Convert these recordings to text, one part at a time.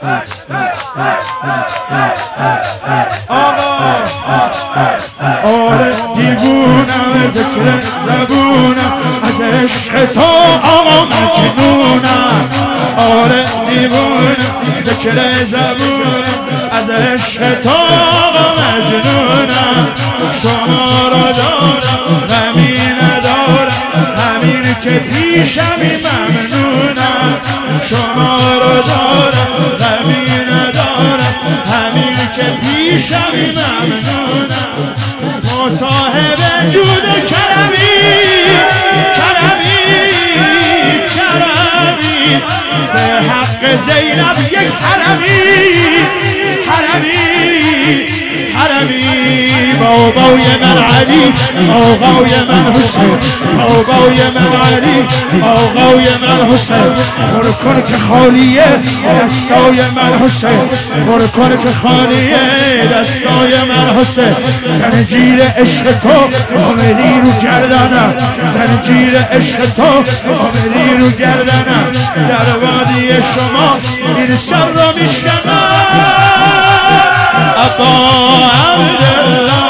آقا آره دیوونم ذکر زبونم از عشق تو آقا مجنونم آره دیوونم ذکر زبونم از عشق تو آقا مجنونم شما را دارم غمی ندارم همین که پیشم ممنونم شما را دارم غمی ندارم همین که پیشم ممنونم تو صاحب جود کرمی کرمی کرمی به حق زینب یک حرمی حرمی حرمی بابای من علی آقای من حسین بابای من علی آقای من حسین پر کن که خالیه دستای من حسین پر کن که خالیه دستای من حسین زنجیر عشق تو آمدی رو گردنم زنجیر عشق تو آمدی رو گردنم در وادی شما این سر را میشکنم ابا عبدالله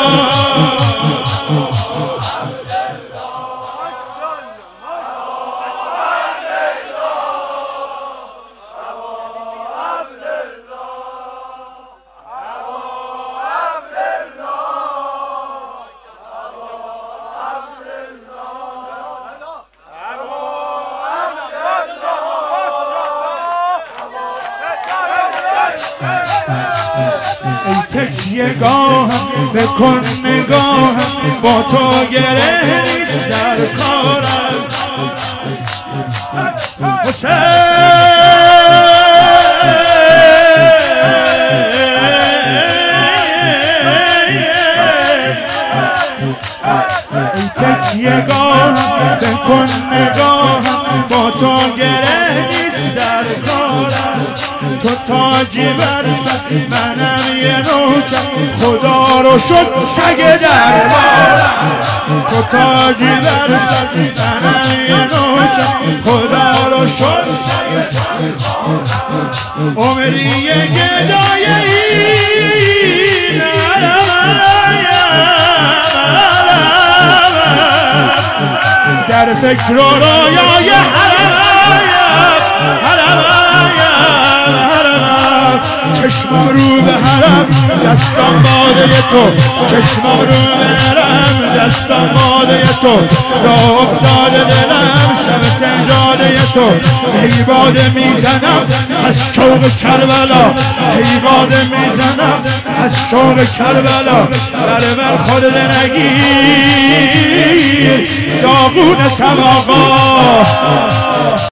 ای تکیه‌گاهم بکن نگاهم با تو گره نیست در کارم حسین ای تکیه‌گاهم بکن نگاهم با تو گره نیست در کارم تو تاجی برسد منم یه نوکم خدا رو شد سگ دربارم تو تاجی برسد منم یه نوکم خدا رو شد سگ دربارم عمری گدای این در فکر و رویای چشما رو به حرم دستان باده تو چشما رو به حرم دستان باده تو را افتاده دلم سمت جاده تو ای باده میزنم از شوق کربلا ای باده میزنم از شوق کربلا بر من خودت نگیر داغون تباقا